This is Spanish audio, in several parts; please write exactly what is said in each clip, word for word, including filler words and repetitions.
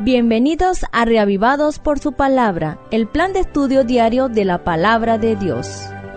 Bienvenidos a Reavivados por su Palabra, el plan de estudio diario de la Palabra de Dios.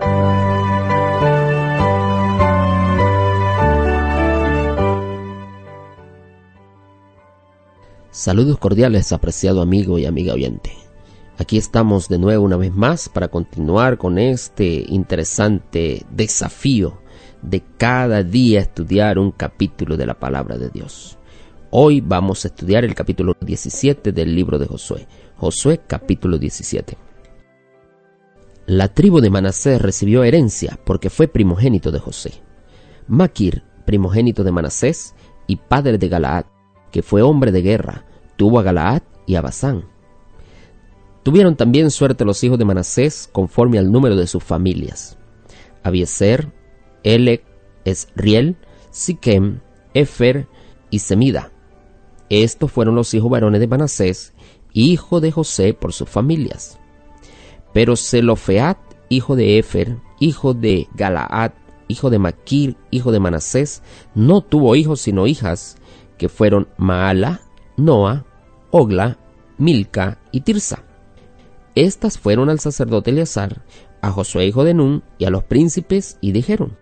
Saludos cordiales, apreciado amigo y amiga oyente. Aquí estamos de nuevo una vez más para continuar con este interesante desafío de cada día estudiar un capítulo de la Palabra de Dios. Hoy vamos a estudiar el capítulo diecisiete del libro de Josué. Josué capítulo diecisiete. La tribu de Manasés recibió herencia porque fue primogénito de José. Maquir, primogénito de Manasés y padre de Galaad, que fue hombre de guerra, tuvo a Galaad y a Basán. Tuvieron también suerte los hijos de Manasés conforme al número de sus familias: Abiezer, Elec, Esriel, Siquem, Efer y Semida. Estos fueron los hijos varones de Manasés, hijo de José por sus familias. Pero Zelofeat, hijo de Efer, hijo de Galaad, hijo de Maquir, hijo de Manasés, no tuvo hijos sino hijas, que fueron Maala, Noa, Ogla, Milca y Tirsa. Estas fueron al sacerdote Eleazar, a Josué hijo de Nun y a los príncipes, y dijeron: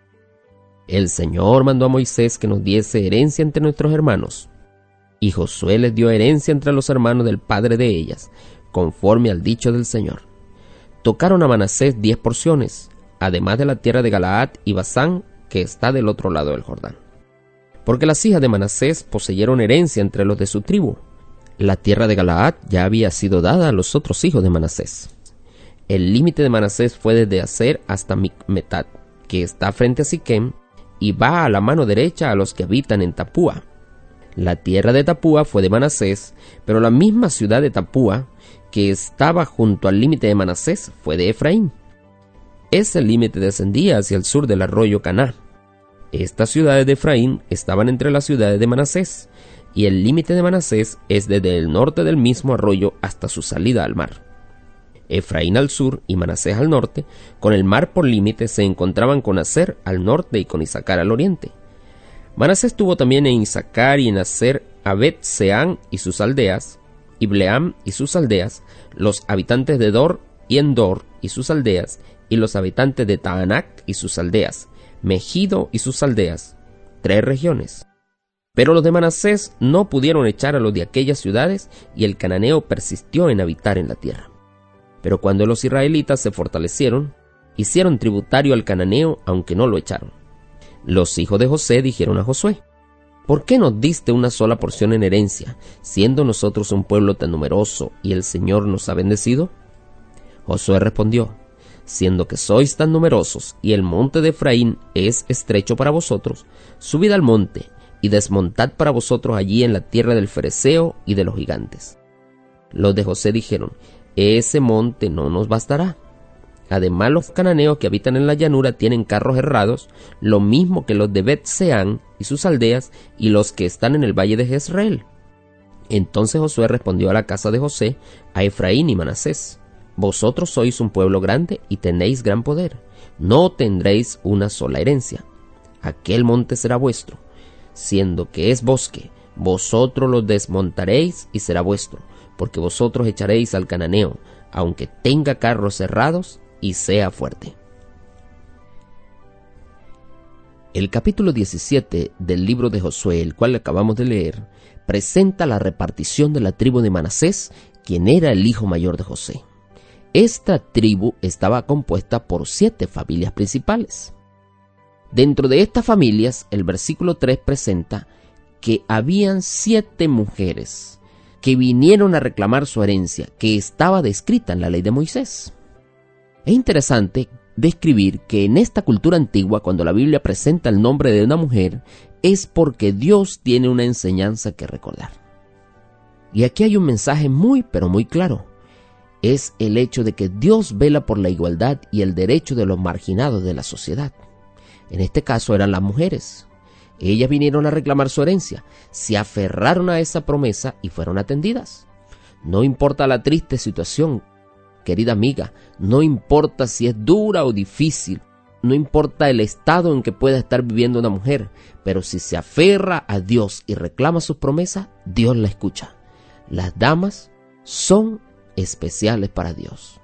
El Señor mandó a Moisés que nos diese herencia entre nuestros hermanos. Y Josué les dio herencia entre los hermanos del padre de ellas, conforme al dicho del Señor. Tocaron a Manasés diez porciones, además de la tierra de Galaad y Basán, que está del otro lado del Jordán. Porque las hijas de Manasés poseyeron herencia entre los de su tribu. La tierra de Galaad ya había sido dada a los otros hijos de Manasés. El límite de Manasés fue desde Aser hasta Micmetat, que está frente a Siquem, y va a la mano derecha a los que habitan en Tapúa. La tierra de Tapúa fue de Manasés, pero la misma ciudad de Tapúa, que estaba junto al límite de Manasés, fue de Efraín. Ese límite descendía hacia el sur del arroyo Caná. Estas ciudades de Efraín estaban entre las ciudades de Manasés, y el límite de Manasés es desde el norte del mismo arroyo hasta su salida al mar. Efraín al sur y Manasés al norte, con el mar por límite, se encontraban con Aser al norte y con Isacar al oriente. Manasés tuvo también en Isacar y en Aser a Bet-Seán y sus aldeas, y Bleam y sus aldeas, los habitantes de Dor y Endor y sus aldeas, y los habitantes de Taanac y sus aldeas, Megido y sus aldeas, tres regiones. Pero los de Manasés no pudieron echar a los de aquellas ciudades, y el cananeo persistió en habitar en la tierra. Pero cuando los israelitas se fortalecieron, hicieron tributario al cananeo, aunque no lo echaron. Los hijos de José dijeron a Josué: ¿Por qué nos diste una sola porción en herencia, siendo nosotros un pueblo tan numeroso y el Señor nos ha bendecido? Josué respondió: Siendo que sois tan numerosos y el monte de Efraín es estrecho para vosotros, subid al monte y desmontad para vosotros allí en la tierra del Fereceo y de los gigantes. Los de José dijeron: Ese monte no nos bastará. Además, los cananeos que habitan en la llanura tienen carros herrados, lo mismo que los de Bet-Seán y sus aldeas, y los que están en el valle de Jezreel. Entonces Josué respondió a la casa de José, a Efraín y Manasés: Vosotros sois un pueblo grande y tenéis gran poder. No tendréis una sola herencia. Aquel monte será vuestro. Siendo que es bosque, vosotros lo desmontaréis y será vuestro, porque vosotros echaréis al cananeo, aunque tenga carros cerrados y sea fuerte. El capítulo diecisiete del libro de Josué, el cual acabamos de leer, presenta la repartición de la tribu de Manasés, quien era el hijo mayor de José. Esta tribu estaba compuesta por siete familias principales. Dentro de estas familias, el versículo tres presenta que habían siete mujeres que vinieron a reclamar su herencia, que estaba descrita en la ley de Moisés. Es interesante describir que en esta cultura antigua, cuando la Biblia presenta el nombre de una mujer, es porque Dios tiene una enseñanza que recordar. Y aquí hay un mensaje muy, pero muy claro. Es el hecho de que Dios vela por la igualdad y el derecho de los marginados de la sociedad. En este caso eran las mujeres. Ellas vinieron a reclamar su herencia, se aferraron a esa promesa y fueron atendidas. No importa la triste situación, querida amiga, no importa si es dura o difícil, no importa el estado en que pueda estar viviendo una mujer, pero si se aferra a Dios y reclama sus promesas, Dios la escucha. Las damas son especiales para Dios.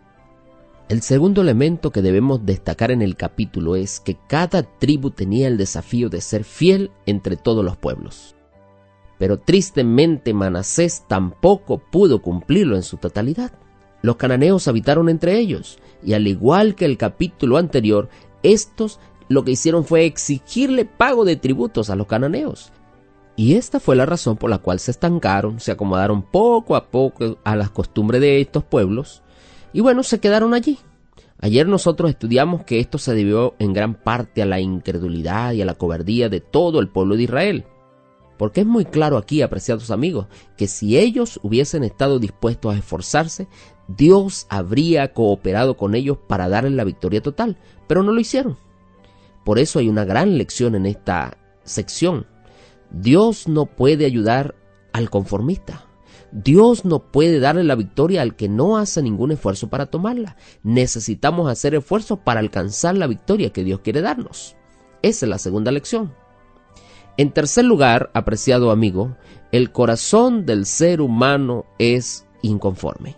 El segundo elemento que debemos destacar en el capítulo es que cada tribu tenía el desafío de ser fiel entre todos los pueblos. Pero tristemente Manasés tampoco pudo cumplirlo en su totalidad. Los cananeos habitaron entre ellos, y al igual que el capítulo anterior, estos lo que hicieron fue exigirle pago de tributos a los cananeos. Y esta fue la razón por la cual se estancaron, se acomodaron poco a poco a las costumbres de estos pueblos, y bueno, se quedaron allí. Ayer nosotros estudiamos que esto se debió en gran parte a la incredulidad y a la cobardía de todo el pueblo de Israel. Porque es muy claro aquí, apreciados amigos, que si ellos hubiesen estado dispuestos a esforzarse, Dios habría cooperado con ellos para darles la victoria total, pero no lo hicieron. Por eso hay una gran lección en esta sección. Dios no puede ayudar al conformista. Dios no puede darle la victoria al que no hace ningún esfuerzo para tomarla. Necesitamos hacer esfuerzos para alcanzar la victoria que Dios quiere darnos. Esa es la segunda lección. En tercer lugar, apreciado amigo, el corazón del ser humano es inconforme.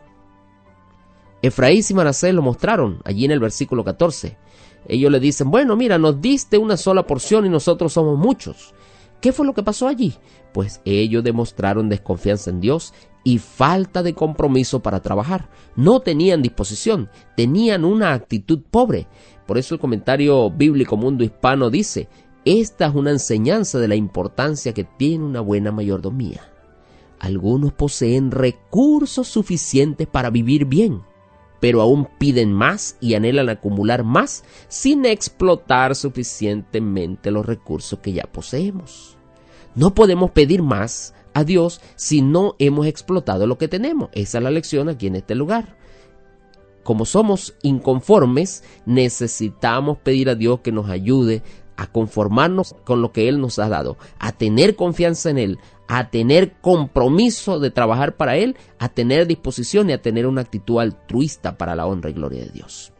Efraín y Manasés lo mostraron allí en el versículo catorce. Ellos le dicen, bueno, mira, nos diste una sola porción y nosotros somos muchos. ¿Qué fue lo que pasó allí? Pues ellos demostraron desconfianza en Dios y falta de compromiso para trabajar. No tenían disposición, tenían una actitud pobre. Por eso el comentario bíblico Mundo Hispano dice, esta es una enseñanza de la importancia que tiene una buena mayordomía. Algunos poseen recursos suficientes para vivir bien, pero aún piden más y anhelan acumular más sin explotar suficientemente los recursos que ya poseemos. No podemos pedir más a Dios si no hemos explotado lo que tenemos. Esa es la lección aquí en este lugar. Como somos inconformes, necesitamos pedir a Dios que nos ayude a conformarnos con lo que Él nos ha dado, a tener confianza en Él, a tener compromiso de trabajar para Él, a tener disposición y a tener una actitud altruista para la honra y gloria de Dios.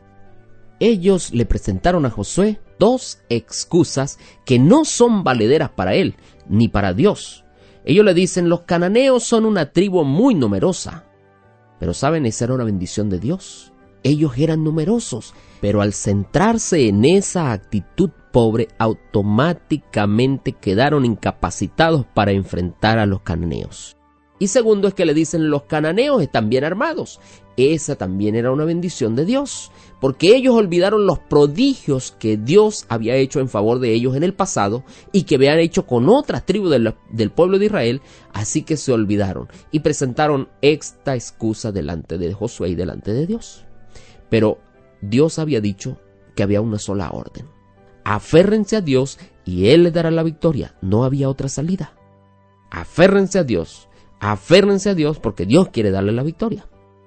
Ellos le presentaron a Josué dos excusas que no son valederas para él ni para Dios. Ellos le dicen, los cananeos son una tribu muy numerosa. Pero saben, esa era una bendición de Dios. Ellos eran numerosos, pero al centrarse en esa actitud pobre, automáticamente quedaron incapacitados para enfrentar a los cananeos. Y segundo es que le dicen, los cananeos están bien armados. Esa también era una bendición de Dios, porque ellos olvidaron los prodigios que Dios había hecho en favor de ellos en el pasado y que habían hecho con otras tribus del, del pueblo de Israel, así que se olvidaron y presentaron esta excusa delante de Josué y delante de Dios. Pero Dios había dicho que había una sola orden. Aférrense a Dios y Él les dará la victoria. No había otra salida. Aférrense a Dios. Aférrense a Dios porque Dios quiere darle la victoria.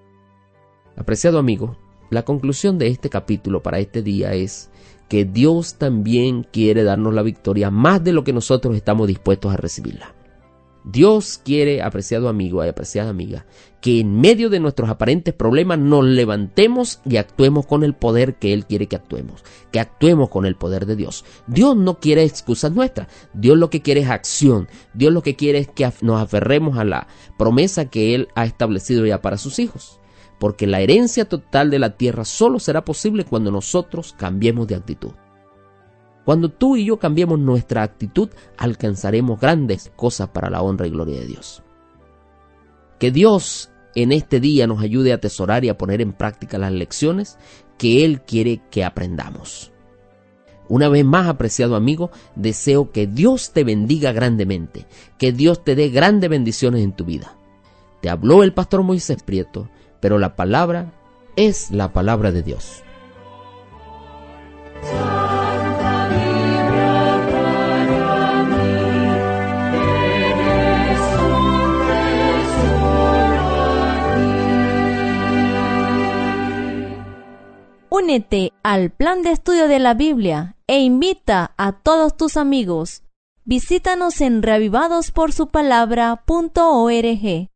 Apreciado amigo, la conclusión de este capítulo para este día es que Dios también quiere darnos la victoria más de lo que nosotros estamos dispuestos a recibirla. Dios quiere, apreciado amigo y apreciada amiga, que en medio de nuestros aparentes problemas nos levantemos y actuemos con el poder que Él quiere que actuemos, que actuemos con el poder de Dios. Dios no quiere excusas nuestras, Dios lo que quiere es acción, Dios lo que quiere es que nos aferremos a la promesa que Él ha establecido ya para sus hijos, porque la herencia total de la tierra solo será posible cuando nosotros cambiemos de actitud. Cuando tú y yo cambiemos nuestra actitud, alcanzaremos grandes cosas para la honra y gloria de Dios. Que Dios en este día nos ayude a atesorar y a poner en práctica las lecciones que Él quiere que aprendamos. Una vez más, apreciado amigo, deseo que Dios te bendiga grandemente, que Dios te dé grandes bendiciones en tu vida. Te habló el pastor Moisés Prieto, pero la palabra es la palabra de Dios. Únete al plan de estudio de la Biblia e invita a todos tus amigos. Visítanos en reavivados por su palabra punto org.